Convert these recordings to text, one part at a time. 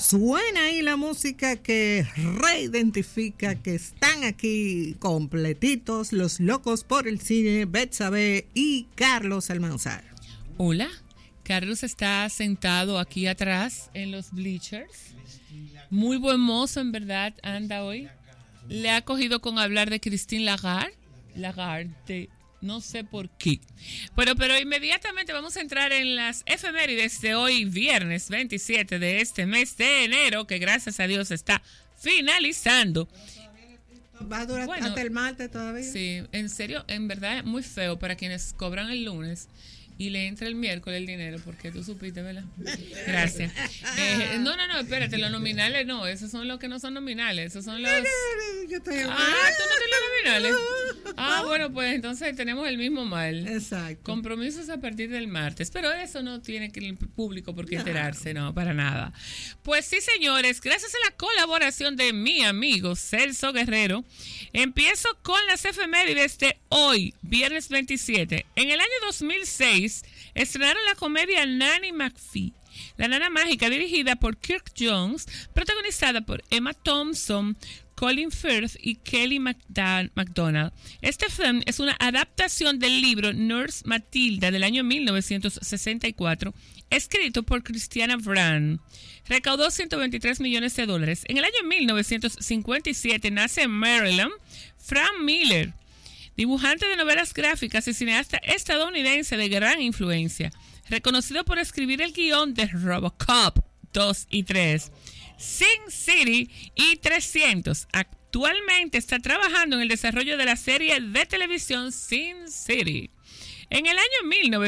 Suena ahí la música que reidentifica que están aquí completitos los locos por el cine, Betsabe y Carlos Almanzar. Hola, Carlos está sentado aquí atrás en los bleachers. Muy buen mozo, en verdad, anda hoy. Le ha cogido con hablar de Christine Lagarde. No sé por qué. Pero inmediatamente vamos a entrar en las efemérides de hoy, viernes 27 de este mes de enero, que gracias a Dios está finalizando. ¿Va a durar hasta el martes todavía? Sí, en serio, en verdad, muy feo para quienes cobran el lunes y le entra el miércoles el dinero, porque tú supiste, ¿verdad? Gracias. No, espérate, los nominales no, esos son los que no son nominales, esos son los... Yo estoy ¿tú no tienes los nominales? Bueno, pues entonces tenemos el mismo mal. Exacto. Compromisos a partir del martes, pero eso no tiene que el público por qué enterarse, no, para nada. Pues sí, señores, gracias a la colaboración de mi amigo Celso Guerrero, empiezo con las efemérides de hoy, viernes 27. En el año 2006, estrenaron la comedia Nanny McPhee, La Nana Mágica, dirigida por Kirk Jones, protagonizada por Emma Thompson, Colin Firth y Kelly MacDonald. Este film es una adaptación del libro Nurse Matilda del año 1964, escrito por Christiana Brand. Recaudó $123 millones. En el año 1957 nace en Maryland Frank Miller, dibujante de novelas gráficas y cineasta estadounidense de gran influencia, reconocido por escribir el guión de Robocop 2 y 3, Sin City y 300. Actualmente está trabajando en el desarrollo de la serie de televisión Sin City. En el año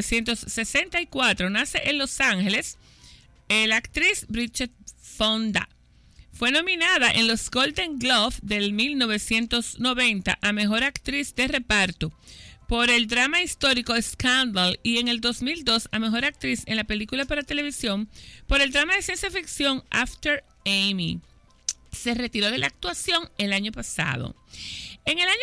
1964 nace en Los Ángeles la actriz Bridget Fonda. Fue nominada en los Golden Globe del 1990 a Mejor Actriz de Reparto por el drama histórico Scandal y en el 2002 a Mejor Actriz en la película para televisión por el drama de ciencia ficción After Amy. Se retiró de la actuación el año pasado. En el año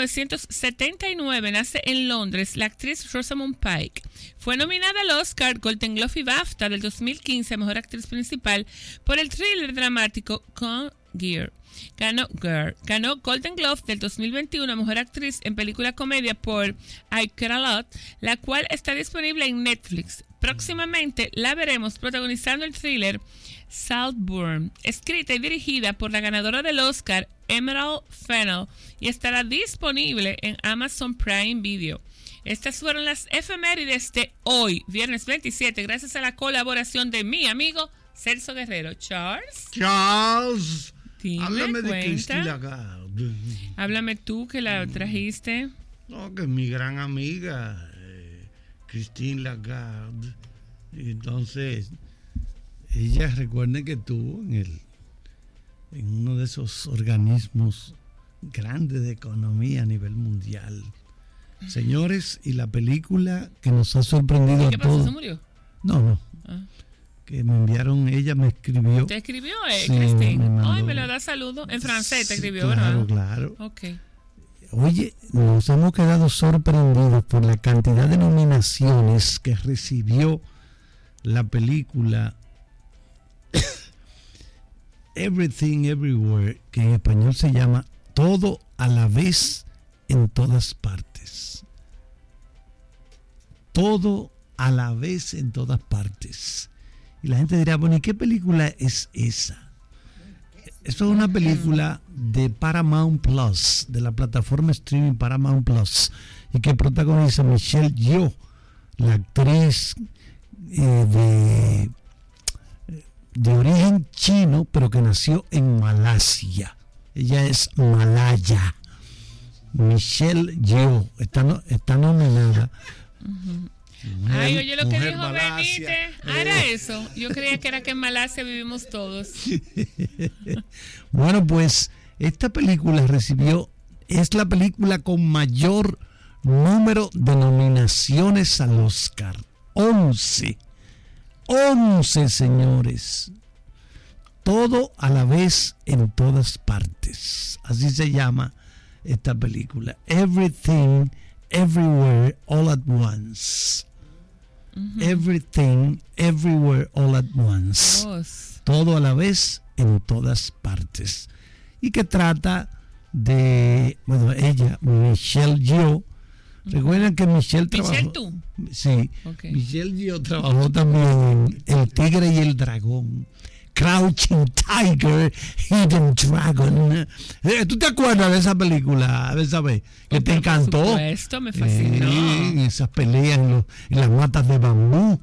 1979 nace en Londres la actriz Rosamund Pike. Fue nominada al Oscar, Golden Globe y BAFTA del 2015 a Mejor Actriz Principal por el thriller dramático Con Gear. Ganó Golden Globe del 2021 a Mejor Actriz en Película Comedia por I Care a Lot, la cual está disponible en Netflix. Próximamente la veremos protagonizando el thriller Saltburn, escrita y dirigida por la ganadora del Oscar, Emerald Fennell, y estará disponible en Amazon Prime Video. Estas fueron las efemérides de hoy, viernes 27, gracias a la colaboración de mi amigo Celso Guerrero. Charles, dime, háblame de cuenta. Christine Lagarde. Háblame tú que la trajiste. No, que es mi gran amiga, Christine Lagarde. Entonces, ella, recuerden que estuvo en uno de esos organismos grandes de economía a nivel mundial. Señores, y la película que nos ha sorprendido ¿Qué a pasó? todos. ¿Se murió? No. Que me enviaron, ella me escribió. ¿Te escribió, Sí, Christine? mandó. Me lo da saludo. En francés te escribió, claro, ¿verdad? Claro. Ok. Oye, nos hemos quedado sorprendidos por la cantidad de nominaciones que recibió la película Everything Everywhere, que en español se llama Todo a la vez en todas partes. Todo a la vez en todas partes. Y la gente dirá, bueno, ¿y qué película es esa? Eso es una película de Paramount Plus, de la plataforma streaming Paramount Plus, y que protagoniza Michelle Yeoh, la actriz de origen chino, pero que nació en Malasia. Ella es malaya. Michelle Yeoh está nominada. Ay, oye lo que dijo Malasia. Benítez. Era eso. Yo creía que era que en Malasia vivimos todos. Bueno, pues esta película es la película con mayor número de nominaciones al Oscar. 11, señores. Todo a la vez en todas partes. Así se llama esta película. Everything, Everywhere, All at Once. Everything, Everywhere, All at Once. Todo a la vez, en todas partes. Y que trata de, bueno, ella, Michelle Yeoh. Recuerden que Michelle trabajó. ¿Michelle tú? Sí. Okay. Michelle Yeoh trabajó también en El Tigre y el Dragón. Crouching Tiger, Hidden Dragon. ¿Tú te acuerdas de esa película, esa vez? Que te encantó. Por supuesto, me fascinó. Esas peleas en las matas de bambú.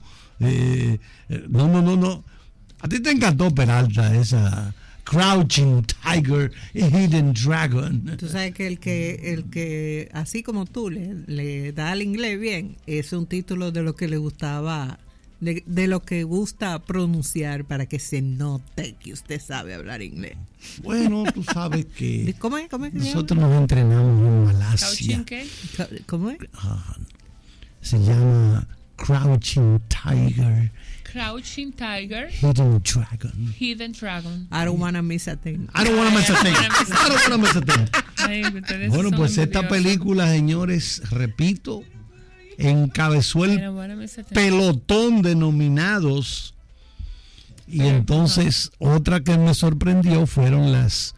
No. A ti te encantó, Peralta, esa Crouching Tiger, Hidden Dragon. Tú sabes que el que así como tú le da al inglés bien, es un título de lo que le gustaba. De lo que gusta pronunciar para que se note que usted sabe hablar inglés. Bueno, tú sabes que ¿Cómo es nosotros nos entrenamos en Malasia. ¿Cómo es? Se llama Crouching Tiger. Crouching Tiger. Hidden Dragon. Hidden Dragon. I don't wanna miss a thing. I don't wanna miss a thing. Bueno, pues esta película, señores, repito, encabezó el pelotón de nominados. Y entonces otra que me sorprendió fueron las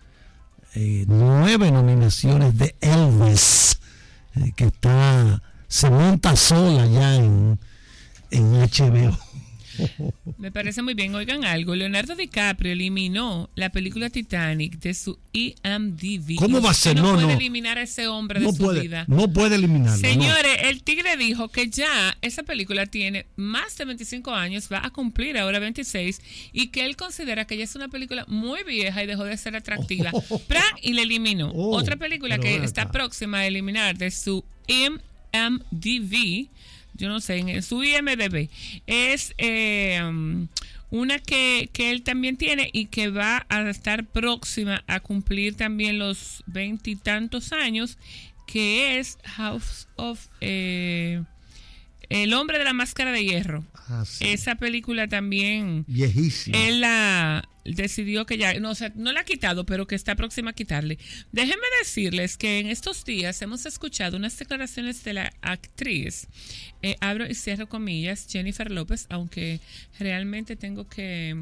9 nominaciones de Elvis, que se monta sola ya en HBO. Me parece muy bien. Oigan algo, Leonardo DiCaprio eliminó la película Titanic de su IMDb. ¿Cómo va a ser? No puede eliminar a ese hombre de su vida. No puede eliminarlo. Señores, el tigre dijo que ya esa película tiene más de 25 años, va a cumplir ahora 26, y que él considera que ya es una película muy vieja y dejó de ser atractiva. Y le eliminó. Otra película que está próxima a eliminar de su IMDb, yo no sé, en su IMDb, es una que él también tiene y que va a estar próxima a cumplir también los 20 y tantos años, que es House of El hombre de la máscara de hierro. Sí. Esa película también viejísima. Él la decidió que ya, no la ha quitado, pero que está próxima a quitarle. Déjenme decirles que en estos días hemos escuchado unas declaraciones de la actriz, abro y cierro comillas, Jennifer López, aunque realmente tengo que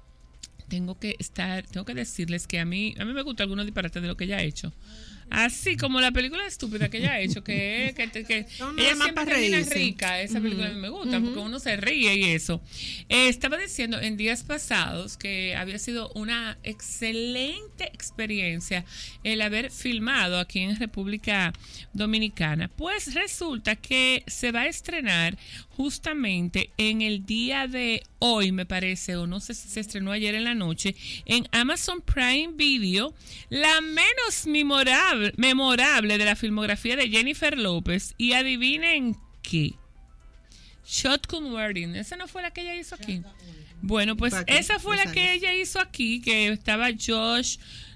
decirles que a mí me gusta algunos disparates de lo que ella ha hecho. Así como la película estúpida que ella ha hecho, que ella siempre termina rica. Esa película a mí me gusta, porque uno se ríe y eso. Estaba diciendo en días pasados que había sido una excelente experiencia el haber filmado aquí en República Dominicana. Pues resulta que se va a estrenar justamente en el día de hoy, me parece, o no sé si se estrenó ayer en la noche, en Amazon Prime Video, la menos memorable de la filmografía de Jennifer López. Y adivinen qué, Shotgun Wedding. ¿Esa no fue la que ella hizo aquí? Bueno, pues esa fue la que ella hizo aquí, que estaba Josh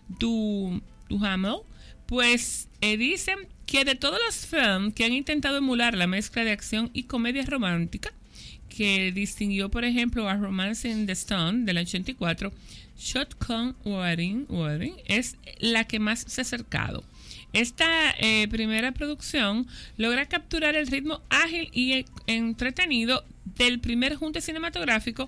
Duhamel. Pues dicen que de todos los films que han intentado emular la mezcla de acción y comedia romántica, que distinguió, por ejemplo, a Romance in the Stone del 84, Shotgun Wedding es la que más se ha acercado. Esta primera producción logra capturar el ritmo ágil y entretenido del primer junte cinematográfico,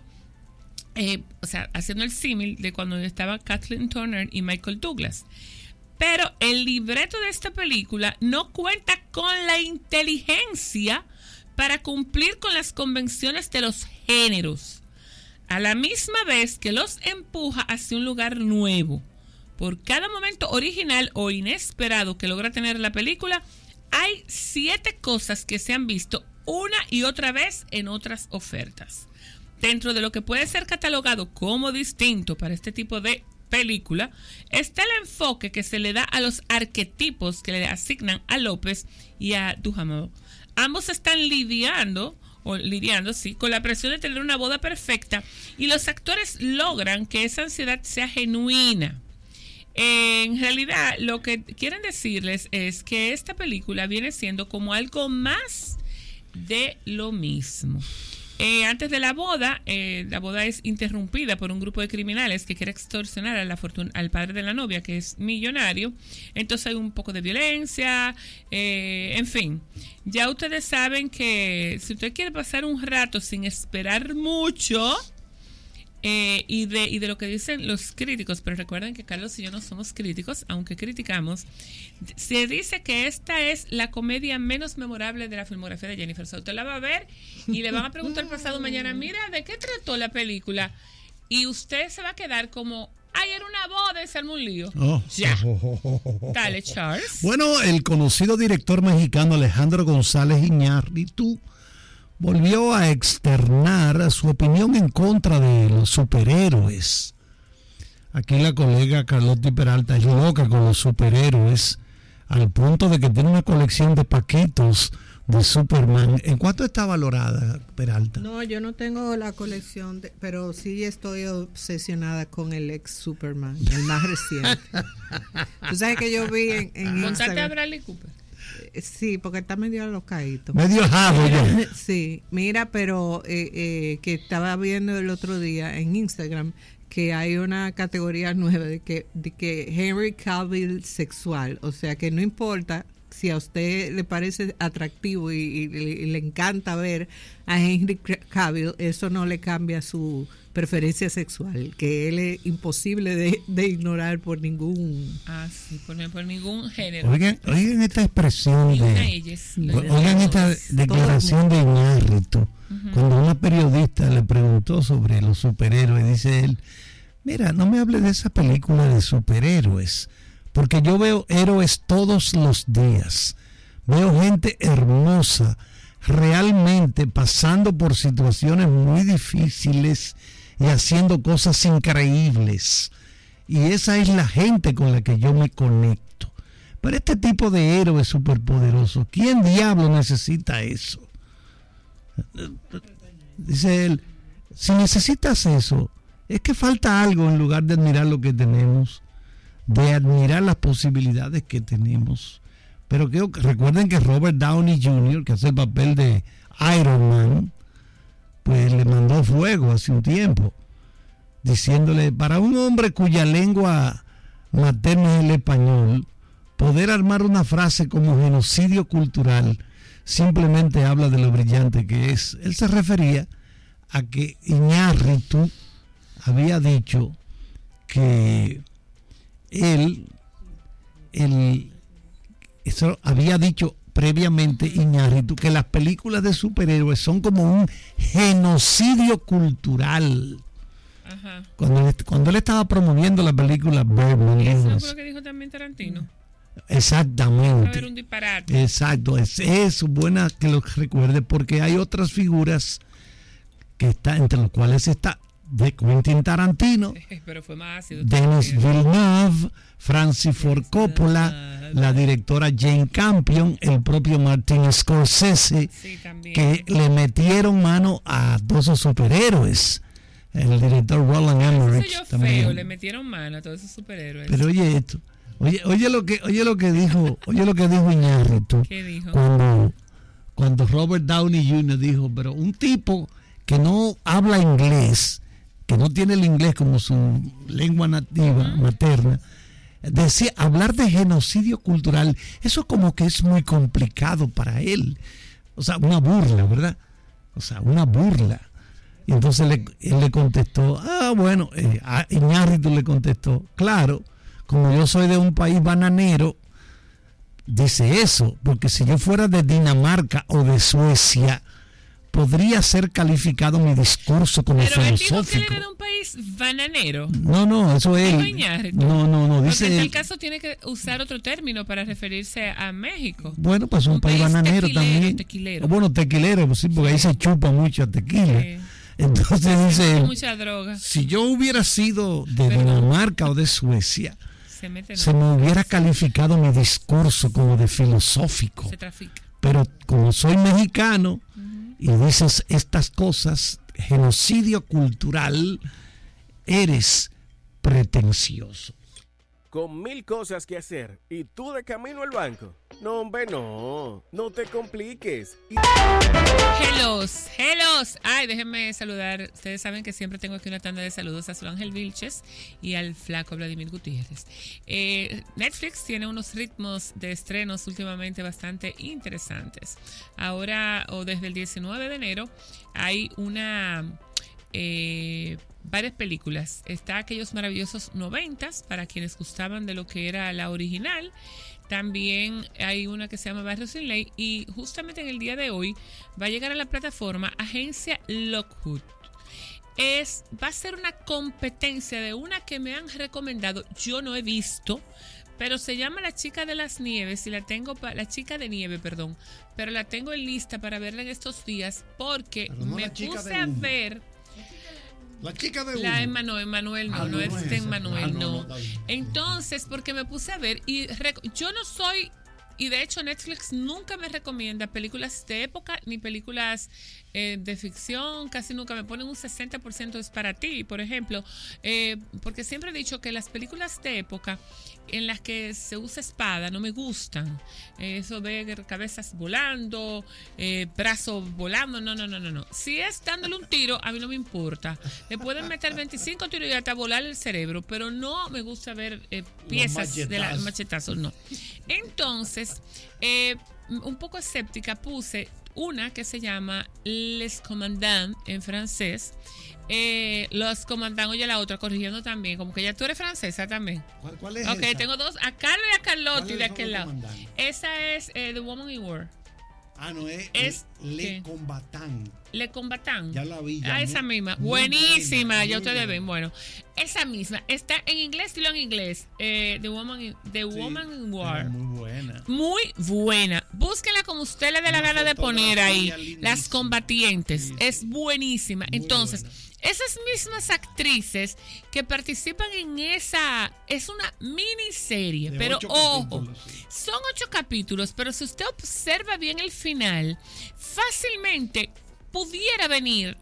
haciendo el símil de cuando estaba Kathleen Turner y Michael Douglas. Pero el libreto de esta película no cuenta con la inteligencia para cumplir con las convenciones de los géneros, a la misma vez que los empuja hacia un lugar nuevo. Por cada momento original o inesperado que logra tener la película, hay 7 cosas que se han visto una y otra vez en otras ofertas. Dentro de lo que puede ser catalogado como distinto para este tipo de película, está el enfoque que se le da a los arquetipos que le asignan a López y a Duhamel. Ambos están lidiando con la presión de tener una boda perfecta, y los actores logran que esa ansiedad sea genuina. En realidad, lo que quieren decirles es que esta película viene siendo como algo más de lo mismo. Antes de la boda es interrumpida por un grupo de criminales que quiere extorsionar al padre de la novia, que es millonario. Entonces hay un poco de violencia, en fin. Ya ustedes saben que si usted quiere pasar un rato sin esperar mucho, y de lo que dicen los críticos, pero recuerden que Carlos y yo no somos críticos, aunque criticamos, se dice que esta es la comedia menos memorable de la filmografía de Jennifer. So, usted la va a ver y le van a preguntar pasado mañana, mira, ¿de qué trató la película? Y usted se va a quedar como, ay, era una boda y se armó un lío. Ya. Dale, Charles. Bueno, el conocido director mexicano Alejandro González Iñárritu volvió a externar su opinión en contra de los superhéroes. Aquí la colega Carlotti Peralta es loca con los superhéroes, al punto de que tiene una colección de paquitos de Superman. ¿En cuánto está valorada, Peralta? No, yo no tengo la colección, pero sí estoy obsesionada con el ex Superman, el más reciente. Tú sabes que yo vi en ¿Contaste a Bradley Cooper? Sí, porque está medio alocadito. Medio jabo ya. Sí, mira, pero que estaba viendo el otro día en Instagram que hay una categoría nueva de que Henry Cavill sexual, o sea que no importa si a usted le parece atractivo y le encanta ver a Henry Cavill, eso no le cambia su preferencia sexual, que él es imposible de ignorar por ningún... sí, por ningún género. Oigan esta expresión oigan esta declaración de Iñárritu. Cuando una periodista le preguntó sobre los superhéroes, dice él, mira, no me hable de esa película de superhéroes, porque yo veo héroes todos los días. Veo gente hermosa, realmente pasando por situaciones muy difíciles y haciendo cosas increíbles. Y esa es la gente con la que yo me conecto. Pero este tipo de héroes superpoderosos, ¿quién diablo necesita eso? Dice él, si necesitas eso, es que falta algo en lugar de admirar lo que tenemos, de admirar las posibilidades que tenemos. Pero recuerden que Robert Downey Jr., que hace el papel de Iron Man, pues le mandó fuego hace un tiempo, diciéndole, para un hombre cuya lengua materna es el español, poder armar una frase como genocidio cultural simplemente habla de lo brillante que es. Él se refería a que Iñárritu había dicho que eso había dicho previamente Iñárritu, que las películas de superhéroes son como un genocidio cultural. Ajá. Cuando él estaba promoviendo la película Birdman. Eso fue lo que dijo también Tarantino. Exactamente. A ver, un disparate. Exacto, es eso, buena que lo recuerde, porque hay otras figuras que está, entre los cuales está de Quentin Tarantino, pero fue más ácido, Denis Villeneuve, Francis Ford Coppola, la directora Jane Campion, el propio Martin Scorsese, sí, que le metieron mano a todos esos superhéroes. El director Roland Emmerich también. Feo, le metieron mano a todos esos superhéroes. Pero oye esto, oye lo que dijo Iñárritu. ¿Qué dijo? Cuando Robert Downey Jr. dijo, pero un tipo que no habla inglés, que no tiene el inglés como su lengua nativa, materna, decía, hablar de genocidio cultural, eso como que es muy complicado para él. O sea, una burla, ¿verdad? O sea, una burla. Y entonces él le contestó, bueno, Iñárritu le contestó, claro, como yo soy de un país bananero, dice eso, porque si yo fuera de Dinamarca o de Suecia, podría ser calificado mi discurso como filosófico. Pero él dijo que él era de un país bananero. No, eso es él. No, dice porque en él. tal caso tiene que usar otro término para referirse a México. Bueno, pues un país bananero también. Tequilero. Bueno, tequilero, pues sí, porque ahí se chupa mucho tequila. Entonces dice él, mucha droga. Si yo hubiera sido de Dinamarca o de Suecia, se me hubiera calificado mi discurso como de filosófico. Se trafica. Pero como soy mexicano y dices estas cosas, genocidio cultural, eres pretencioso. con 1000 cosas que hacer y tú de camino al banco. No, hombre, no te compliques. Hellos. Ay, déjenme saludar. Ustedes saben que siempre tengo aquí una tanda de saludos a Sol Ángel Vilches y al flaco Vladimir Gutiérrez. Netflix tiene unos ritmos de estrenos últimamente bastante interesantes. Ahora, o desde el 19 de enero, hay varias películas. Está aquellos maravillosos 90s para quienes gustaban de lo que era la original. También hay una que se llama Barrio Sin Ley y justamente en el día de hoy va a llegar a la plataforma Agencia Lockwood. Va a ser una competencia de una que me han recomendado, yo no he visto, pero se llama La Chica de las Nieves y la Chica de Nieve, perdón, pero la tengo en lista para verla en estos días porque me puse a ver. La chica de la Emmanuel, no es Emmanuel, no. Entonces, porque me puse a ver y yo no soy, y de hecho Netflix nunca me recomienda películas de época ni películas de ficción, casi nunca me ponen un 60% es para ti, por ejemplo, porque siempre he dicho que las películas de época en las que se usa espada no me gustan. Eso de cabezas volando, brazos volando, no. Si es dándole un tiro, a mí no me importa. Le pueden meter 25 tiros y hasta volar el cerebro, pero no me gusta ver piezas de los machetazos, no. Entonces, un poco escéptica puse una que se llama Les Commandants en francés. Los Commandants, oye, la otra corrigiendo también, como que ya tú eres francesa también. ¿Cuál es ok, esa? tengo dos, a Carlos y a Carlotti de aquel lado. Esa es The Woman in War. No, es Le Combattant. Le Combattant. Ya la vi. Esa misma. Buenísima, ya ustedes ven. Bueno, esa misma. Está en inglés, dilo en inglés. The Woman in War. Muy buena. Muy buena. Búsquenla como usted le dé la gana de poner ahí. Las combatientes. Sí. Es buenísima. Muy Entonces, buena. Esas mismas actrices que participan en esa, es una miniserie, de pero ojo, son 8 capítulos, pero si usted observa bien el final, fácilmente pudiera venir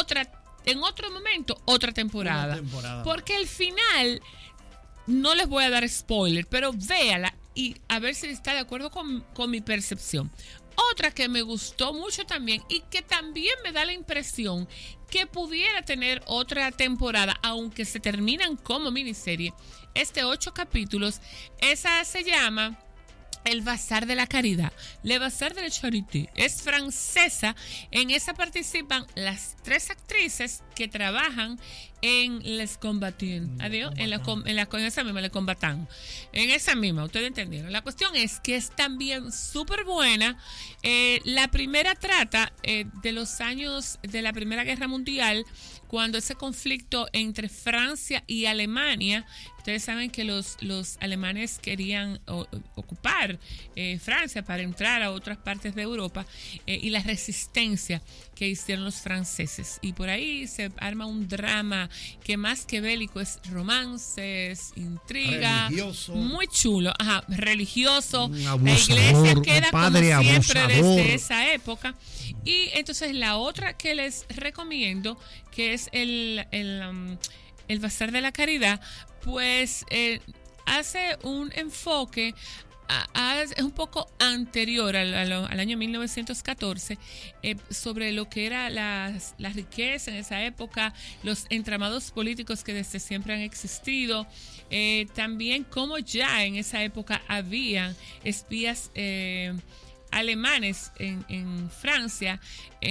en otro momento, otra temporada. Porque el final, no les voy a dar spoiler, pero véala y a ver si está de acuerdo con mi percepción. Otra que me gustó mucho también y que también me da la impresión que pudiera tener otra temporada, aunque se terminan como miniserie, es de 8 capítulos. Esa se llama El Bazar de la Caridad, Le Bazar de la Charité. Es francesa. En esa participan las 3 actrices que trabajan en Les Combatants. Adiós, en esa misma, Les Combatants. En esa misma, ustedes entendieron. La cuestión es que es también súper buena. La primera trata de los años de la Primera Guerra Mundial, cuando ese conflicto entre Francia y Alemania, ustedes saben que los alemanes querían ocupar Francia para entrar a otras partes de Europa, y la resistencia que hicieron los franceses. Y por ahí se arma un drama que más que bélico es romance, es intriga, religioso. Muy chulo, religioso. Abusador, la iglesia queda como siempre desde esa época. Y entonces la otra que les recomiendo, que es el Bazar de la Caridad, pues hace un enfoque, es un poco anterior al año 1914, sobre lo que era la riqueza en esa época, los entramados políticos que desde siempre han existido, también como ya en esa época había espías alemanes en Francia.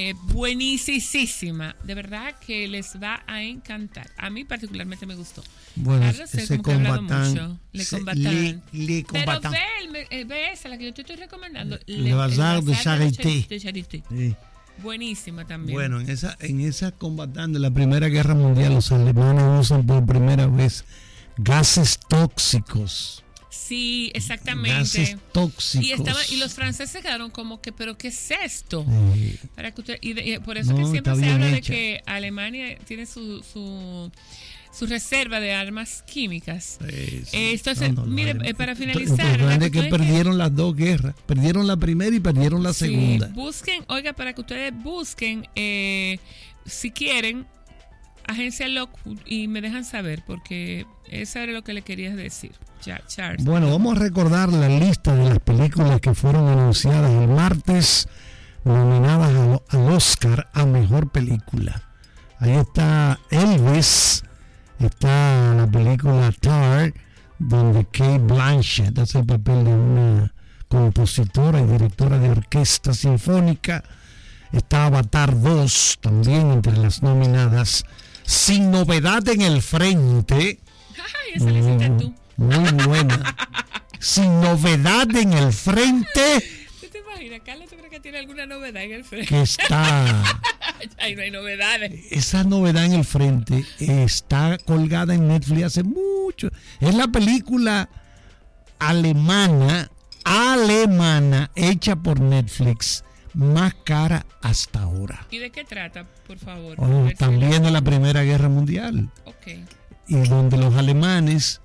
Buenísima, de verdad que les va a encantar. A mí particularmente me gustó. Bueno, ese Combattant, Le Combattant. Pero ve esa, la que yo te estoy recomendando, Le Bazar de Charité. Sí. Buenísima también. Bueno, en esa Combattant de la Primera Guerra Mundial, los alemanes usan por primera vez gases tóxicos. Sí, exactamente. Gases tóxicos. Y los franceses quedaron como que, ¿pero qué es esto? Para que y por eso que siempre se habla de que Alemania tiene su reserva de armas químicas. Entonces, mire, para finalizar, que perdieron las 2 guerras. Perdieron la primera y perdieron la segunda. Busquen, oiga, para que ustedes busquen, si quieren, Agencia Lockwood, y me dejan saber, porque eso era lo que le quería decir. Charles. Bueno, vamos a recordar la lista de las películas que fueron anunciadas el martes, nominadas al Oscar a Mejor Película. Ahí está Elvis, está la película Tar, donde Cate Blanchett hace el papel de una compositora y directora de orquesta sinfónica. Está Avatar 2, también entre las nominadas. Sin novedad en el frente. Ay, esa la hiciste tú. Muy buena. Sin novedad en el frente. ¿Tú te imaginas, Carlos? ¿Tú crees que tiene alguna novedad en el frente? Que está. Ay, no hay novedades. Esa novedad en el frente está colgada en Netflix hace mucho. Es la película alemana, hecha por Netflix, más cara hasta ahora. ¿Y de qué trata, por favor? También de la Primera Guerra Mundial. Ok. Y donde los alemanes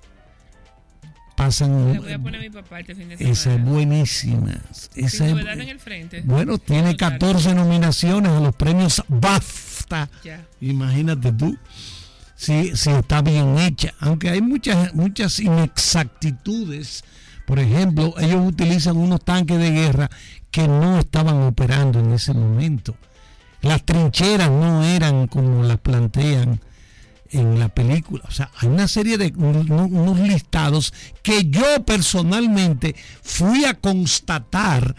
pasan. Le voy a poner a mi papá este fin de semana. Esa es buenísima. Sin novedad en el frente. Bueno, tiene 14 nominaciones a los premios BAFTA. Ya. Imagínate tú. Sí, está bien hecha. Aunque hay muchas inexactitudes. Por ejemplo, ellos utilizan unos tanques de guerra que no estaban operando en ese momento. Las trincheras no eran como las plantean en la película. O sea, hay una serie de unos listados que yo personalmente fui a constatar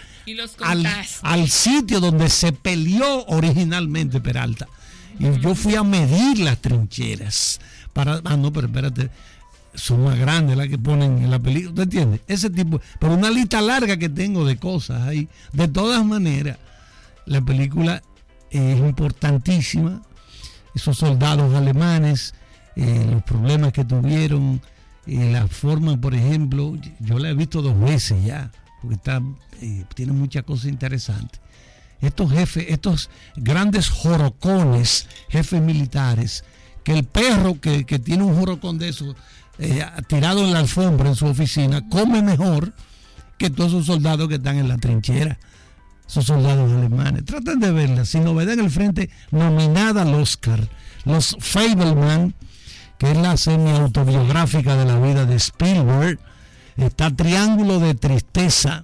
al sitio donde se peleó originalmente Peralta. Y yo fui a medir las trincheras pero espérate, son más grandes las que ponen en la película, ¿usted entiende? Ese tipo, pero una lista larga que tengo de cosas ahí. De todas maneras, la película es importantísima. Esos soldados alemanes, los problemas que tuvieron, la forma, por ejemplo, yo la he visto 2 veces ya, porque tiene muchas cosas interesantes. Estos jefes, estos grandes jorocones, jefes militares, que el perro que tiene un jorocón de esos tirado en la alfombra en su oficina, come mejor que todos esos soldados que están en la trinchera. Esos soldados alemanes. Traten de verla. Sin novedad en el frente, nominada al Oscar. Los Fabelman, que es la semi-autobiográfica de la vida de Spielberg. Está Triángulo de Tristeza.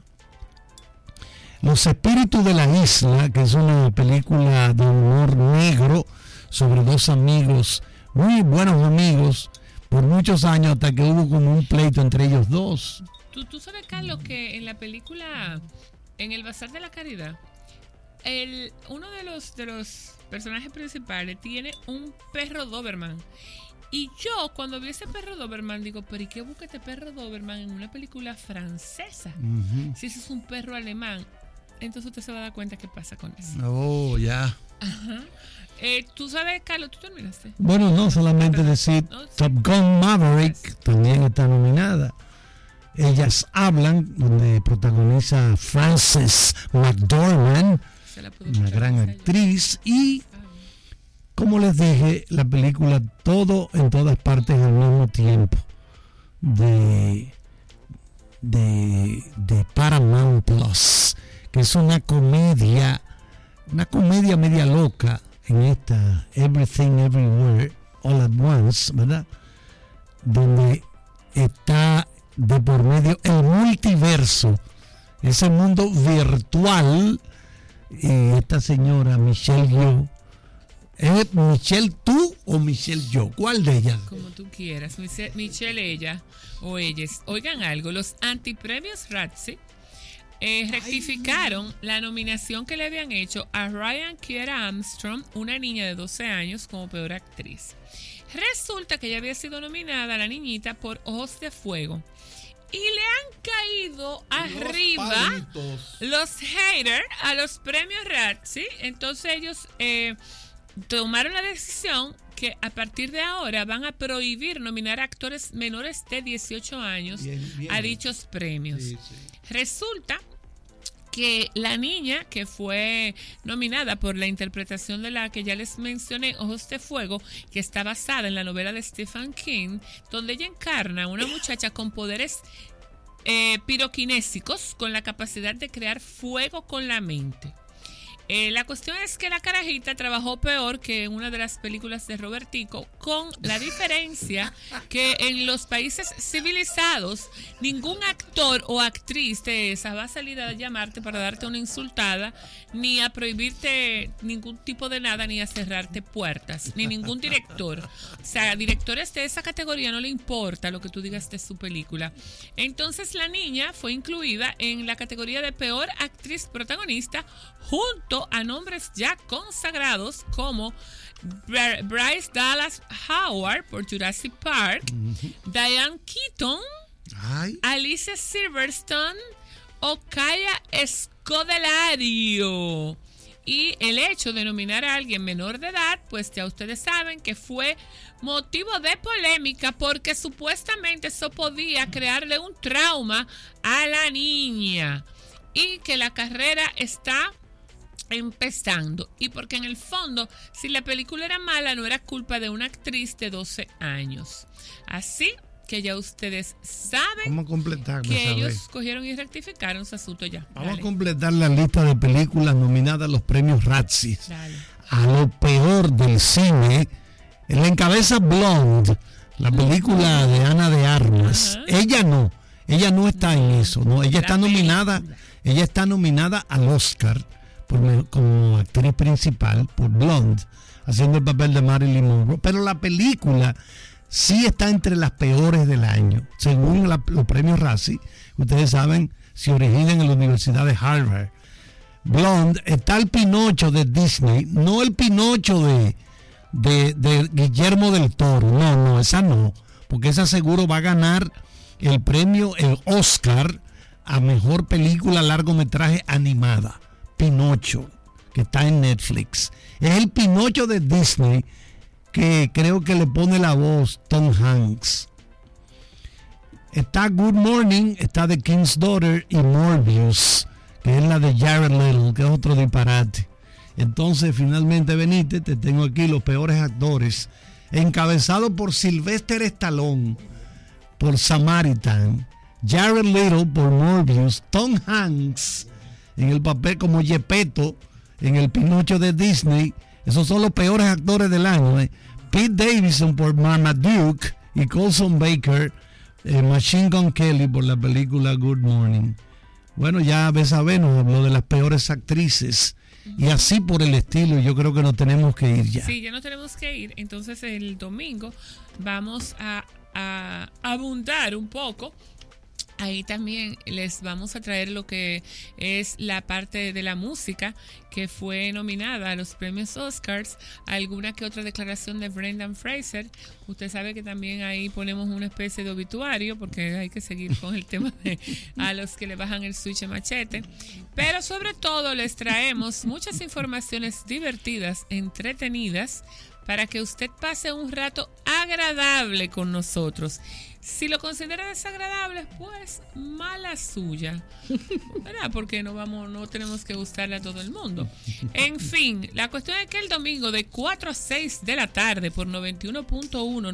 Los Espíritus de la Isla, que es una película de humor negro sobre 2 amigos, muy buenos amigos, por muchos años, hasta que hubo como un pleito entre ellos 2. ¿Tú sabes, Carlos, que en la película, en el Bazar de la Caridad, uno de los personajes principales tiene un perro Doberman? Y yo, cuando vi ese perro Doberman, digo, pero ¿y qué busca este perro Doberman en una película francesa? Uh-huh. Si ese es un perro alemán. Entonces usted se va a dar cuenta qué pasa con eso. Oh, ya. Ajá. ¿Tú sabes, Carlos, tú terminaste? Bueno, no, solamente decir, ¿no? Top Gun Maverick también está nominada. Ellas hablan, donde protagoniza Frances McDormand, una gran actriz, y como les dije, la película Todo en Todas Partes al Mismo Tiempo de Paramount Plus, que es una comedia media loca en esta Everything Everywhere All at Once, ¿verdad? Donde está de por medio el multiverso, ese mundo virtual. Y esta señora Michelle Yeoh, ¿es Michelle tú o Michelle yo? ¿Cuál de ellas? Como tú quieras, Michelle ella o ellas. Oigan algo, los antipremios Razzie rectificaron la nominación que le habían hecho a Ryan Kiera Armstrong, una niña de 12 años, como peor actriz. Resulta que ella había sido nominada, la niñita, por Ojos de Fuego. Y le han caído arriba los haters a los premios Razzie. Entonces ellos tomaron la decisión que a partir de ahora van a prohibir nominar a actores menores de 18 años a dichos premios. Sí. Resulta que la niña que fue nominada por la interpretación de la que ya les mencioné, Ojos de Fuego, que está basada en la novela de Stephen King, donde ella encarna a una muchacha con poderes piroquinésicos, con la capacidad de crear fuego con la mente. La cuestión es que la carajita trabajó peor que en una de las películas de Robertico, con la diferencia que en los países civilizados ningún actor o actriz de esa va a salir a llamarte para darte una insultada, ni a prohibirte ningún tipo de nada, ni a cerrarte puertas, ni ningún director. O sea, directores de esa categoría no le importa lo que tú digas de su película. Entonces la niña fue incluida en la categoría de peor actriz protagonista, junto a nombres ya consagrados como Bryce Dallas Howard por Jurassic Park, Diane Keaton, Alicia Silverstone o Kaya Scodelario. Y el hecho de nominar a alguien menor de edad, pues ya ustedes saben que fue motivo de polémica porque supuestamente eso podía crearle un trauma a la niña y que la carrera está empezando, y porque en el fondo, si la película era mala, no era culpa de una actriz de 12 años. Así que ya ustedes saben. Vamos a completar que ellos cogieron y rectificaron su asunto ya. Vamos a completar la lista de películas nominadas a los premios Razzie. Dale. A lo peor del cine, la encabeza Blonde, la película de Ana de Armas. Ella no está en eso, no. Ella está nominada al Oscar como actriz principal por Blonde, haciendo el papel de Marilyn Monroe, pero la película sí está entre las peores del año, según los premios Razzie. Ustedes saben, se originan en la Universidad de Harvard. Blonde, está el Pinocho de Disney, no el Pinocho de Guillermo del Toro, no, esa no, porque esa seguro va a ganar el Oscar a mejor película largometraje animada. Pinocho, que está en Netflix. Es el Pinocho de Disney, que creo que le pone la voz Tom Hanks. Está Good Morning, está The King's Daughter y Morbius, que es la de Jared Leto, que es otro disparate. Entonces, finalmente, Benítez, te tengo aquí los peores actores, encabezado por Sylvester Stallone por Samaritan, Jared Leto por Morbius, Tom Hanks en el papel como Gepetto en el Pinocho de Disney. Esos son los peores actores del año. Pete Davidson por Marmaduke y Colson Baker, Machine Gun Kelly por la película Good Morning. Bueno, ya Besabé nos habló de las peores actrices y así por el estilo. Yo creo que nos tenemos que ir ya. Sí, ya nos tenemos que ir. Entonces el domingo vamos a abundar un poco. Ahí también les vamos a traer lo que es la parte de la música que fue nominada a los premios Oscars, alguna que otra declaración de Brendan Fraser. Usted sabe que también ahí ponemos una especie de obituario porque hay que seguir con el tema de a los que le bajan el switch machete. Pero sobre todo les traemos muchas informaciones divertidas, entretenidas, para que usted pase un rato agradable con nosotros. Si lo considera desagradable, pues mala suya, ¿verdad? Porque no tenemos que gustarle a todo el mundo. En fin, la cuestión es que el domingo de 4 a 6 de la tarde por 91.1,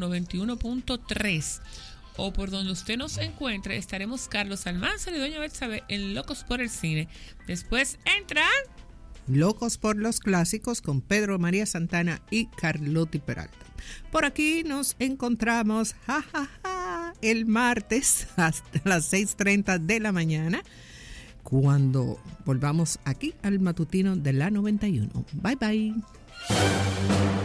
91.3 o por donde usted nos encuentre, estaremos Carlos Almanzar y doña Betsabe en Locos por el Cine. Después entran Locos por los Clásicos con Pedro María Santana y Carlotti Peralta. Por aquí nos encontramos el martes hasta las 6:30 de la mañana, cuando volvamos aquí al matutino de la 91. Bye bye.